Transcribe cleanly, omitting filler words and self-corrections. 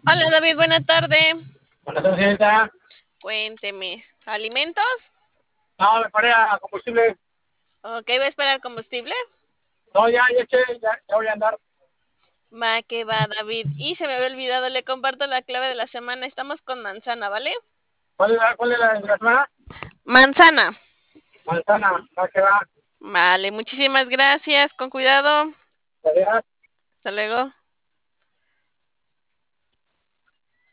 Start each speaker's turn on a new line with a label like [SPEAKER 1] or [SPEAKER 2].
[SPEAKER 1] Hola David, buena tarde.
[SPEAKER 2] Buenas tardes, señorita.
[SPEAKER 1] Cuénteme, ¿alimentos?
[SPEAKER 2] No, me paré a combustible.
[SPEAKER 1] Ok, voy a esperar combustible.
[SPEAKER 2] No, ya eché, ya voy a andar.
[SPEAKER 1] Va que va, David. Y se me había olvidado, le comparto la clave de la semana. Estamos con manzana, ¿vale?
[SPEAKER 2] ¿Cuál es la de la semana?
[SPEAKER 1] Manzana.
[SPEAKER 2] Manzana, va que va.
[SPEAKER 1] Vale, muchísimas gracias. Con cuidado.
[SPEAKER 2] Tarea.
[SPEAKER 1] Hasta luego.